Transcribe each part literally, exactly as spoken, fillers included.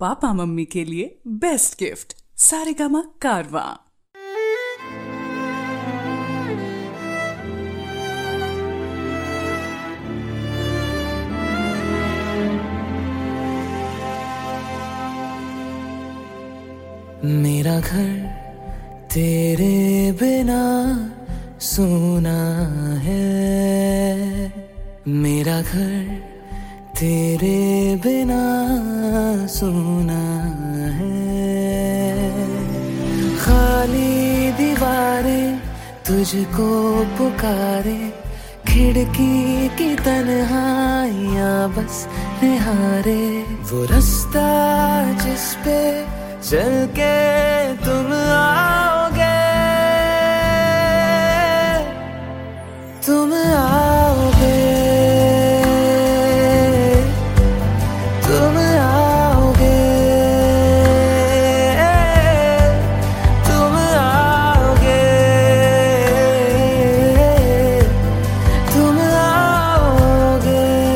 Papa mummy के लिए best gift Saregama कारवां। मेरा घर तेरे बिना सोना है, मेरा घर तेरे बिना सोना है। खाली दीवारें तुझको पुकारे, खिड़की की तन्हाइयां बस निहारे। वो रास्ता जिस पे चल के तुम आओगे, तुम आओगे, तुम आओगे, तुम आओगे, तुम आओगे।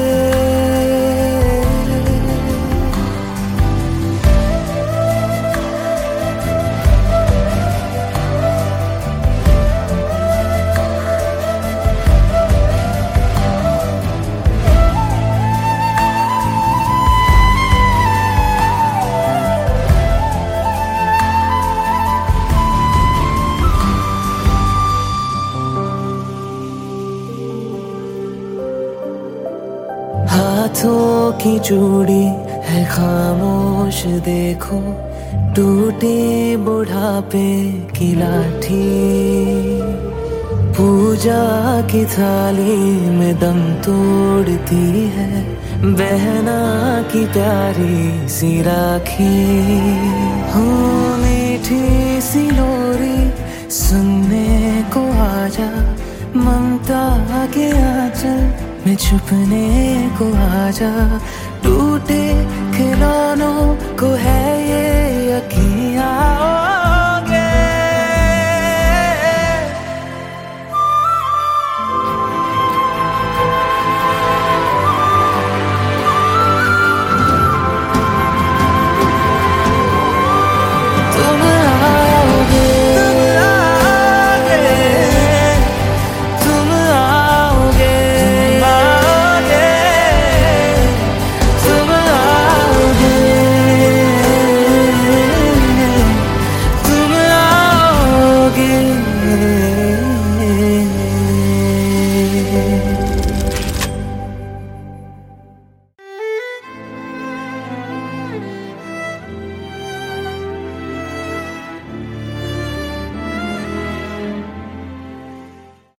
हाथों की चूड़ी है खामोश, देखो टूटी बुढ़ापे की लाठी। पूजा की थाली में दम तोड़ती है बहना की प्यारी सी राखी। हो मीठी सी लोरी सुनने को आजा, ममता के आंचल में छुपने को आजा। टूटे खिलौनों को है